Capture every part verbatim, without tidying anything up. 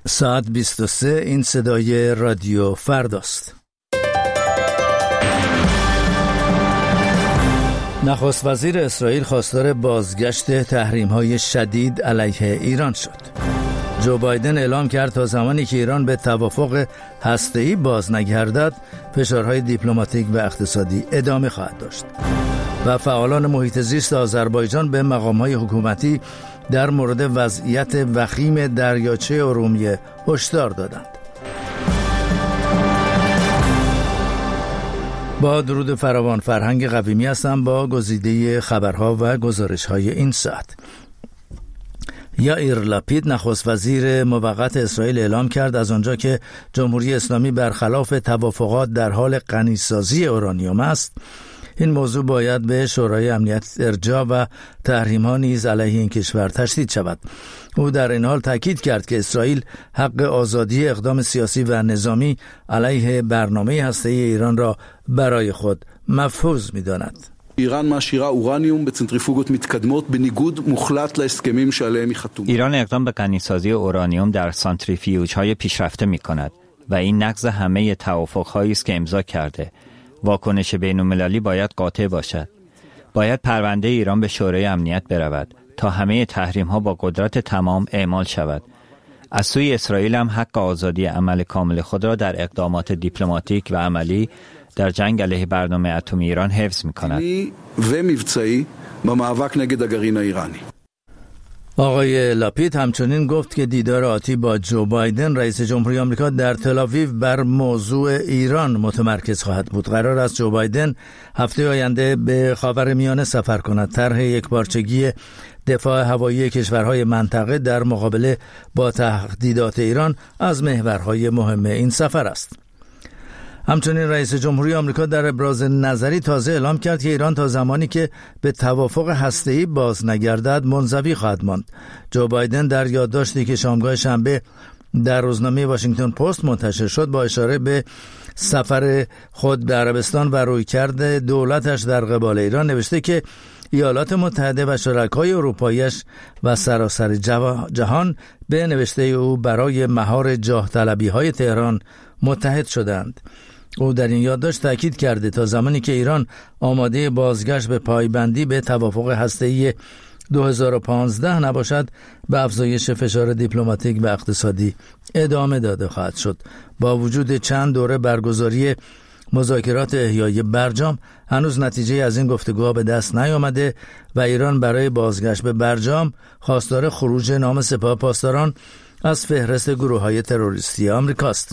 ساعت بیست و سه، این صدای رادیو فرداست. نخست وزیر اسرائیل خواستار بازگشت تحریم‌های شدید علیه ایران شد. جو بایدن اعلام کرد تا زمانی که ایران به توافق هسته‌ای باز نگردد، فشارهای دیپلماتیک و اقتصادی ادامه خواهد داشت. و فعالان محیط زیست آذربایجان به مقام‌های حکومتی در مورد وضعیت وخیم دریاچه ارومیه هشدار دادند. با درود فراوان، فرهنگ قویمی هستم با گزیده خبرها و گزارش‌های این ساعت. یائیر لپید نخست وزیر موقت اسرائیل اعلام کرد از آنجا که جمهوری اسلامی برخلاف توافقات در حال غنیسازی اورانیوم است، این موضوع باید به شورای امنیت ارجاع و تحریم‌ها نیز علیه این کشور تشدید شود. او در این حال تاکید کرد که اسرائیل حق آزادی اقدام سیاسی و نظامی علیه برنامه هسته‌ای ایران را برای خود مفروض می‌داند. ایران معشیره اورانیوم به سنتریفوگות מתקדמות בניגוד מוחלט להסכמים שעליהם היא חתומה. ایران اقدام به غنیسازی اورانیوم در سانتریفیوژهای پیشرفته می‌کند و این نقض همه توافق‌هایی است که امضا کرده. واکنش بین‌المللی باید قاطع باشد. باید پرونده ایران به شورای امنیت برود تا همه تحریم‌ها با قدرت تمام اعمال شود. از سوی اسرائیل هم حق آزادی عمل کامل خود را در اقدامات دیپلماتیک و عملی در جنگ علیه برنامه اتمی ایران حفظ می‌کند. و מבצעי במאבק נגד הגרעין האיראני. آقای لاپید همچنین گفت که دیدار آتی با جو بایدن رئیس جمهوری آمریکا در تل‌آویو بر موضوع ایران متمرکز خواهد بود. قرار است جو بایدن هفته آینده به خاورمیانه سفر کند. طرح یکپارچگی دفاع هوایی کشورهای منطقه در مقابله با تهدیدات ایران از محورهای مهم این سفر است. همچنین رئیس جمهوری آمریکا در ابراز نظری تازه اعلام کرد که ایران تا زمانی که به توافق هسته‌ای باز نگردد منزوی خواهد ماند. جو بایدن در یادداشتی که شامگاه شنبه در روزنامه واشنگتن پست منتشر شد با اشاره به سفر خود به عربستان و رویکرد دولتش در قبال ایران نوشته که ایالات متحده و شرکای اروپایی‌اش و سراسر جهان به نوشته او برای مهار جاه طلبی‌های تهران متحد شدند. او در این یادداشت تاکید کرده تا زمانی که ایران آماده بازگشت به پایبندی به توافق هسته‌ای دو هزار و پانزده نباشد، به افزایش فشار دیپلماتیک و اقتصادی ادامه داده خواهد شد. با وجود چند دوره برگزاری مذاکرات احیای برجام، هنوز نتیجه از این گفتگوها به دست نیامده و ایران برای بازگشت به برجام خواستار خروج نام سپاه پاسداران از فهرست گروه‌های تروریستی آمریکاست.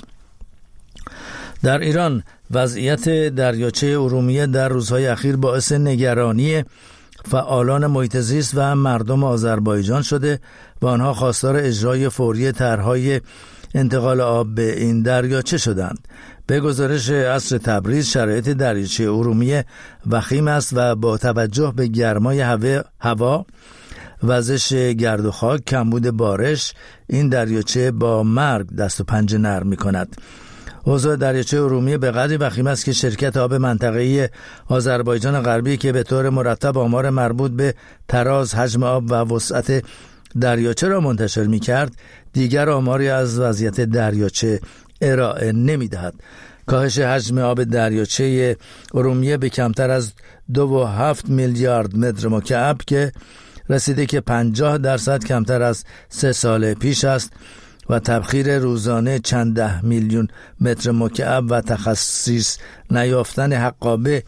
در ایران وضعیت دریاچه ارومیه در روزهای اخیر باعث نگرانی فعالان محیط زیست و مردم آذربایجان شده و آنها خواستار اجرای فوری طرح‌های انتقال آب به این دریاچه شدند. به گزارش عصر تبریز، شرایط دریاچه ارومیه وخیم است و با توجه به گرمای هوا، وزش گرد و خاک، کمبود بارش، این دریاچه با مرگ دست و پنجه نرم می‌کند. اوضاع دریاچه ارومیه به قدری وخیم است که شرکت آب منطقه‌ای آذربایجان غربی که به طور مرتب آمار مربوط به تراز، حجم آب و وسعت دریاچه را منتشر می‌کرد، دیگر آماری از وضعیت دریاچه ارائه نمی‌دهد. کاهش حجم آب دریاچه ارومیه به کمتر از دو و هفت میلیارد متر مکعب که رسیده که پنجاه درصد کمتر از سه سال پیش است و تبخیر روزانه چند ده میلیون متر مکعب و تخصیص نیافتن حقابه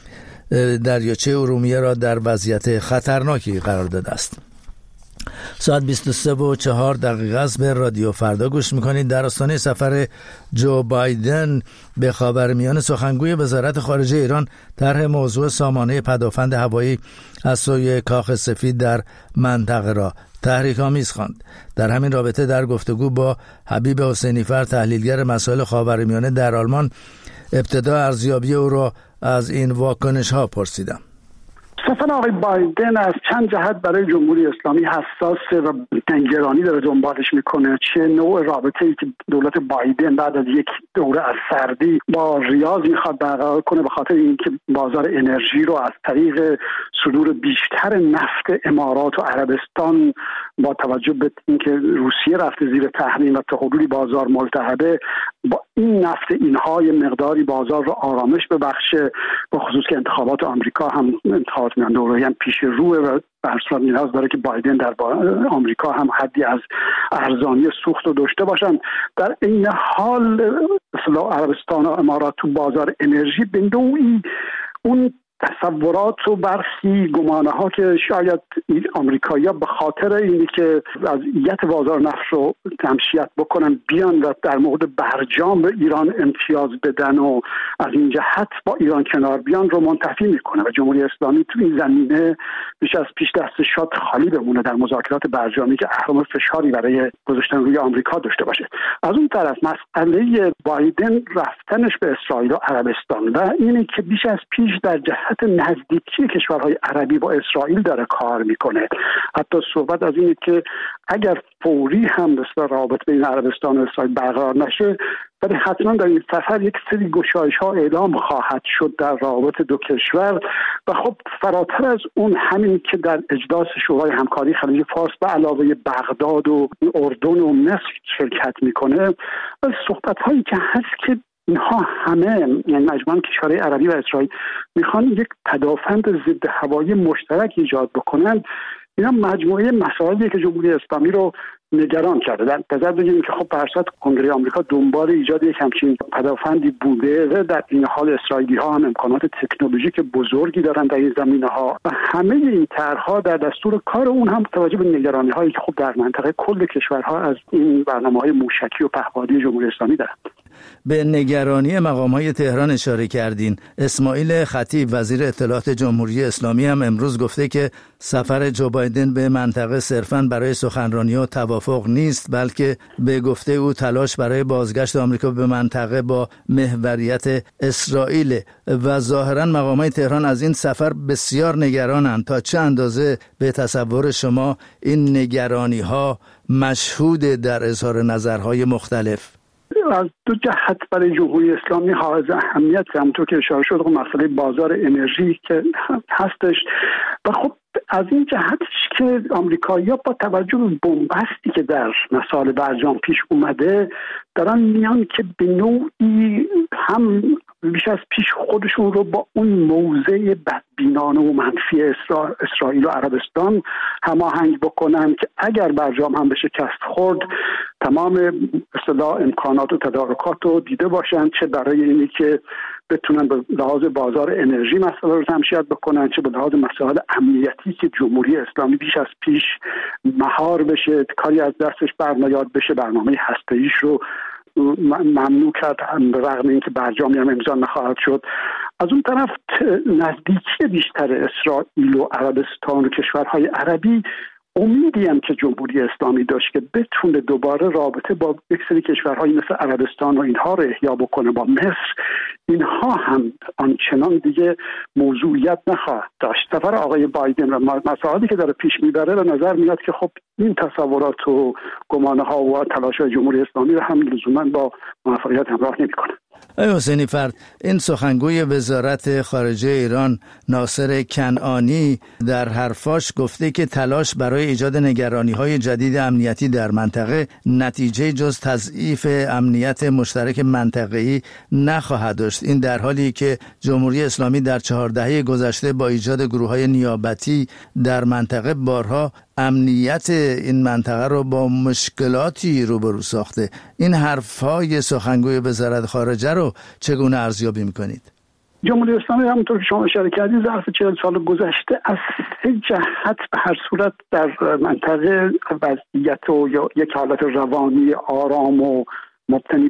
دریاچه ارومیه را در وضعیت خطرناکی قرار داده است. ساعت بیست و سه و چهار دقیقه است. به رادیو فردا گوش میکنید. در آستانه سفر جو بایدن به خاورمیانه، سخنگوی وزارت خارجه ایران طرح موضوع سامانه پدافند هوایی از سوی کاخ سفید در منطقه را تحریک‌آمیز خواند. در همین رابطه در گفتگو با حبیب حسینی‌فر، تحلیلگر مسائل خاورمیانه در آلمان، ابتدا ارزیابی او را از این واکنش‌ها پرسیدم. سفر آقای بایدن از چند جهت برای جمهوری اسلامی حساسه و نگرانی داره دنبالش میکنه. چه نوع رابطه‌ای که دولت بایدن بعد از یک دوره از سردی با ریاض میخواد برقرار کنه به خاطر اینکه بازار انرژی رو از طریق صدور بیشتر نفت امارات و عربستان با توجه به اینکه روسیه رفته زیر تحریم و تا حدودی بازار ملتهبه، با این نفت اینها یه مقداری بازار رو آرامش ببخشه، به خصوص که انتخابات آمریکا هم انتخابات میان دوره‌ای هم پیش روه و به هر صورت نیاز داره که بایدن در آمریکا هم حدی از ارزانی سوخت رو داشته باشن. در این حال مثلا عربستان و امارات تو بازار انرژی به نوعی اون تصورات و برخی گمانه ها که شاید آمریکایی‌ها به خاطر اینی که وضعیت بازار نفت رو تمشیت بکنن بیان و در مورد برجام به ایران امتیاز بدن و از این جهت با ایران کنار بیان رو منتفی میکنه و جمهوری اسلامی تو این زمینه بیش از پیش دست شاد خالی بمونه در مذاکرات برجامی که اهرم فشاری برای گذاشتن روی آمریکا داشته باشه. از اون طرف مسئله بایدن رفتنش به اسرائیل و عربستان و اینی که بیش از پیش در جهت نزدیکی کشورهای عربی با اسرائیل داره کار میکنه. حتی صحبت از اینه که اگر فوری هم مثل رابطه بین عربستان و اسرائیل برقرار نشه، ولی حتما در این سفر یک سری گشایش ها اعلام خواهد شد در رابطه دو کشور و خب فراتر از اون همین که در اجلاس شورای همکاری خلیج فارس به علاوه بغداد و اردن و مصر شرکت میکنه، صحبت هایی که هست که اینها همه یعنی مجموعاً کشورهای عربی و اسرائیل میخوان یک تدافند ضد هوایی مشترک ایجاد بکنن. اینا مجموعه مسائلی که جمهوری اسلامی رو نگران کرده. در نظر بگیریم که خب به هر صورت کنگره آمریکا دنبال ایجاد یک همچین پدافندی بوده و در این حال اسرائیلی ها هم امکانات تکنولوژیک بزرگی دارن در این زمینه ها و همه این طرح‌ها در دستور کار اون هم توجه به نگرانی هایی که خب در منطقه کل کشورها از این برنامه‌های موشکی و پهپادی جمهوری اسلامی دارند. به نگرانی مقام‌های تهران اشاره کردین. اسماعیل خطیب وزیر اطلاعات جمهوری اسلامی هم امروز گفته که سفر جو بایدن به منطقه صرفاً برای سخنرانی و توافق نیست، بلکه به گفته او تلاش برای بازگشت آمریکا به منطقه با محوریت اسرائیل و ظاهراً مقام‌های تهران از این سفر بسیار نگرانند. تا چه اندازه به تصور شما این نگرانی‌ها مشهود در اظهار نظرهای مختلف؟ از دو جهت برای جمهوری اسلامی حائز اهمیت همونطور که اشاره شد مسئله بازار انرژی که هستش و خب از این جهتش که آمریکایی‌ها با توجه به بنبستی که در مسائل برجام پیش اومده دارن میان که به نوعی هم بیش از پیش خودشون رو با اون موضع بدبینانه و منفی اسرا... اسرائیل و عربستان هماهنگ بکنن که اگر برجام هم به شکست خورد تمام اصطلاح امکانات و تدارکات رو دیده باشن، چه برای اینی که بتونن به لحاظ بازار انرژی مسئله رو تمشیت بکنن، چه به لحاظ مسائل امنیتی که جمهوری اسلامی بیش از پیش مهار بشه، کاری از دستش برنیاد بشه، برنامه هسته‌ایش رو ممنوع کرد رغم اینکه برجامی هم امضا نخواهد شد. از اون طرف نزدیکی بیشتر اسرائیل و عربستان و کشورهای عربی امیدی هم که جمهوری اسلامی داشت که بتونه دوباره رابطه با یک سری کشورهای مثل عربستان و اینها رو احیا بکنه، با مصر، اینها هم آنچنان دیگه موضوعیت نخواهد داشت. سفر آقای بایدن و مسائلی که داره پیش میبره به نظر میاد که خب این تصورات و گمانه ها و تلاش‌های جمهوری اسلامی رو هم لزوما با موفقیت همراه نمی‌کنه. آقای حسینی فرد، این سخنگوی وزارت خارجه ایران ناصر کنعانی در حرفاش گفته که تلاش برای ایجاد نگرانی‌های جدید امنیتی در منطقه نتیجه جز تضعیف امنیت مشترک منطقه‌ای نخواهد داشت. این در حالی که جمهوری اسلامی در چهار دهه گذشته با ایجاد گروه‌های نیابتی در منطقه بارها امنیت این منطقه رو با مشکلاتی روبرو ساخته. این حرف‌های سخنگوی وزارت خارجه رو چگونه ارزیابی می‌کنید؟ جمهوری اسلامی همونطور که شما اشاره کردید ظرف چهل سال گذشته از سه جهت به هر صورت در منطقه وضعیت و یا یک حالت روانی آرام و مبتنی بر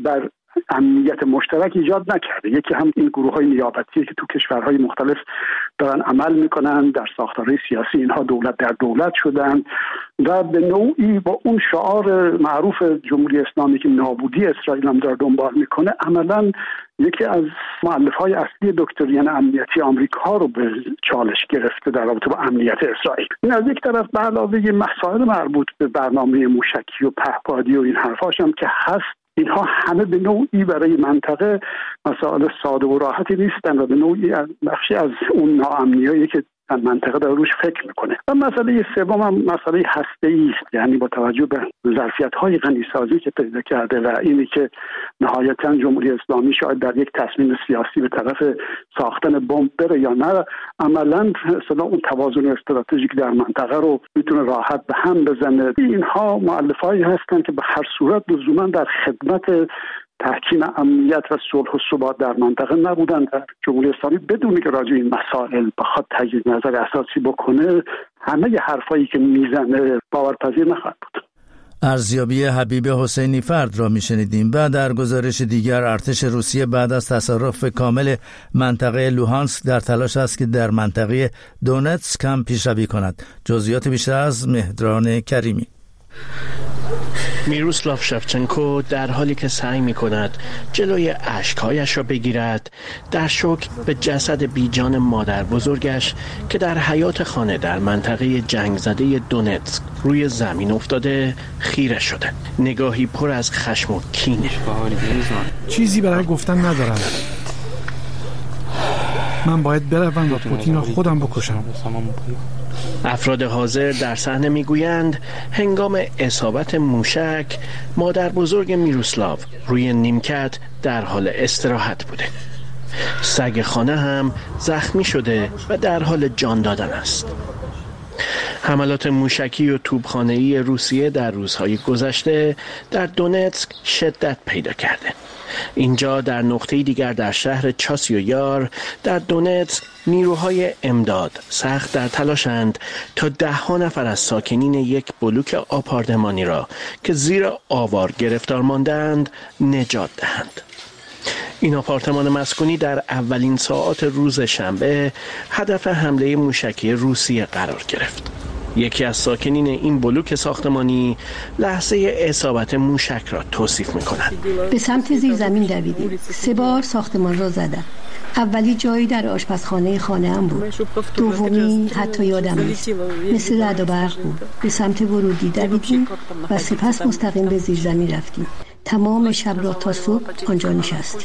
امنیت مشترک ایجاد نکرده. یکی هم این گروه‌های نیابتی که تو کشورهای مختلف دارن عمل میکنن، در ساختارهای سیاسی اینها دولت در دولت شدن و به نوعی با اون شعار معروف جمهوری اسلامی که نابودی اسرائیل هم داره دنبال میکنه، عملاً یکی از مؤلفه‌های اصلی دکترین امنیتی آمریکا رو به چالش گرفته در رابطه با امنیت اسرائیل. این از یک طرف به علاوه مسائل مربوط به برنامه موشکی و پهپادی و این حرفاش هم که هست، اینها همه به نوعی برای منطقه مسائل ساده و راحتی نیستن و به نوعی بخشی از اون ناامنیایی که منطقه داره روش فکر میکنه. و مسئله سوم هم مسئله هسته‌ای است، یعنی با توجه به ظرفیت‌های غنیسازی که پیدا کرده و اینی که نهایتاً جمهوری اسلامی شاید در یک تصمیم سیاسی به طرف ساختن بمب بره یا نه، عملاً اصلا اون توازن استراتژیک در منطقه رو میتونه راحت به هم بزنه. اینها مؤلفه‌ای هستن که به هر صورت لزوماً در خدمت تحکیم امنیت و صلح و ثبات در منطقه نبودند. جمهوری اسلامی بدون که راجع این مسائل بخواد تجدید نظر اساسی بکنه، همه حرفایی که میزنه باورپذیر نخواهد بود. ارزیابی حبیب حسینی فرد را میشنیدیم. و در گزارش دیگر، ارتش روسیه بعد از تصرف کامل منطقه لوهانسک در تلاش است که در منطقه دونتسک هم پیشروی کند. جزئیات بیشتر از مهدران کریمی. میروسلاو شفچنکو در حالی که سعی می کند جلوی اشکهایش را بگیرد، در شوک به جسد بیجان مادر بزرگش که در حیاط خانه در منطقه جنگ زده دونتسک روی زمین افتاده خیره شده. نگاهی پر از خشم و کینه. چیزی برای گفتن ندارم. من باید بروم و پوتین را خودم بکشم. افراد حاضر در صحنه میگویند هنگام اصابت موشک مادر بزرگ میروسلاو روی نیمکت در حال استراحت بوده. سگ خانه هم زخمی شده و در حال جان دادن است. حملات موشکی و توپخانه‌ای روسیه در روزهای گذشته در دونتسک شدت پیدا کرده. اینجا در نقطه دیگر در شهر چاسیویار در دونتسک نیروهای امداد سخت در تلاشند تا ده ها نفر از ساکنین یک بلوک آپارتمانی را که زیر آوار گرفتار ماندند نجات دهند. این آپارتمان مسکونی در اولین ساعات روز شنبه هدف حمله موشکی روسیه قرار گرفت. یکی از ساکنین این بلوک ساختمانی لحظه اصابت موشک را توصیف می‌کند. به سمت زیرزمین دویدیم. سه بار ساختمان را زدم. اولی جایی در آشپزخانه خانه‌ام بود. دومی حتی یادم نیست. مثل رعد و برق بود. به سمت ورودی دویدیم و سپس مستقیم به زیرزمین رفتیم. تمام شب را تا صبح آنجا نشستیم.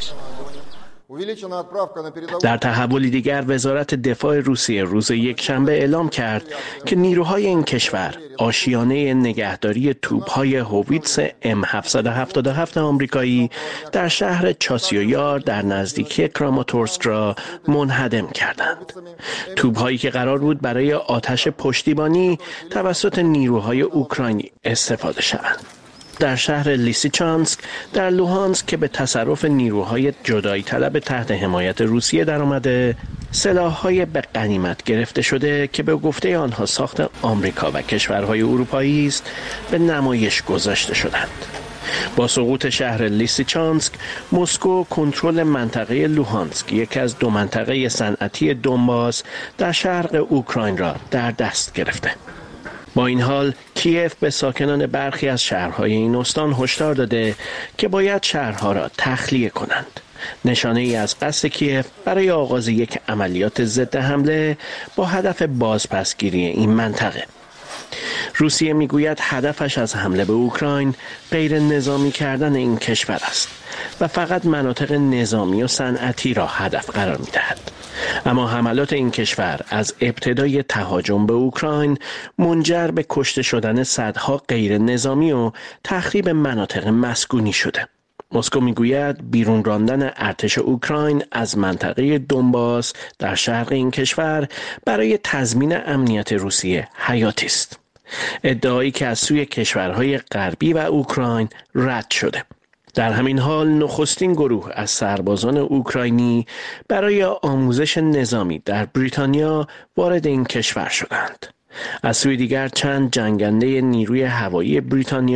در تحولی دیگر وزارت دفاع روسیه روز یکشنبه اعلام کرد که نیروهای این کشور آشیانه نگهداری توپ‌های هوویتس ام هفتصد و هفتاد و هفت آمریکایی در شهر چاسیویار در نزدیکی کراماتورسک را منهدم کردند. توپ‌هایی که قرار بود برای آتش پشتیبانی توسط نیروهای اوکراینی استفاده شوند. در شهر لیسیچانسک در لوهانسک که به تصرف نیروهای جدایی طلب تحت حمایت روسیه در آمده، سلاح‌های به غنیمت گرفته شده که به گفته آنها ساخت آمریکا و کشورهای اروپایی است به نمایش گذاشته شدند. با سقوط شهر لیسیچانسک، مسکو کنترل منطقه لوهانسک، یکی از دو منطقه صنعتی دونباس در شرق اوکراین را در دست گرفته. با این حال کیف به ساکنان برخی از شهرهای این استان هشدار داده که باید شهرها را تخلیه کنند. نشانه ای از قصد کیف برای آغاز یک عملیات ضد حمله با هدف بازپسگیری این منطقه. روسیه میگوید هدفش از حمله به اوکراین غیر نظامی کردن این کشور است و فقط مناطق نظامی و صنعتی را هدف قرار می‌دهد. اما حملات این کشور از ابتدای تهاجم به اوکراین منجر به کشته شدن صدها غیر نظامی و تخریب مناطق مسکونی شده. مسکو میگوید بیرون راندن ارتش اوکراین از منطقه دونباس در شرق این کشور برای تضمین امنیت روسیه حیاتی است. ادعایی که از سوی کشورهای غربی و اوکراین رد شده. در همین حال نخستین گروه از سربازان اوکراینی برای آموزش نظامی در بریتانیا وارد این کشور شدند. از سوی دیگر چند جنگنده نیروی هوایی بریتانیا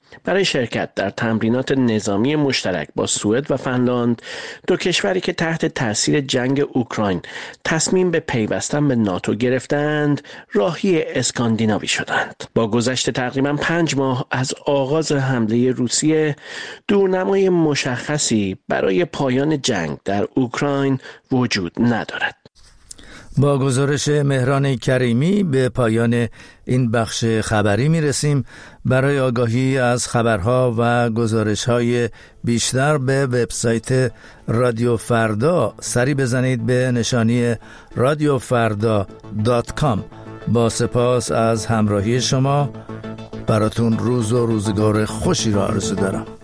برای شرکت در تمرینات نظامی مشترک با سوئد و فنلاند، دو کشوری که تحت تاثیر جنگ اوکراین تصمیم به پیوستن به ناتو گرفتند، راهی اسکاندیناوی شدند. با گذشت تقریباً پنج ماه از آغاز حمله روسیه، دورنمای مشخصی برای پایان جنگ در اوکراین وجود ندارد. با گزارش مهران کریمی به پایان این بخش خبری می رسیم. برای آگاهی از خبرها و گزارش‌های بیشتر به وبسایت رادیو فردا سری بزنید به نشانی رادیو فردا دات کام. با سپاس از همراهی شما، براتون روز و روزگار خوشی را آرزو دارم.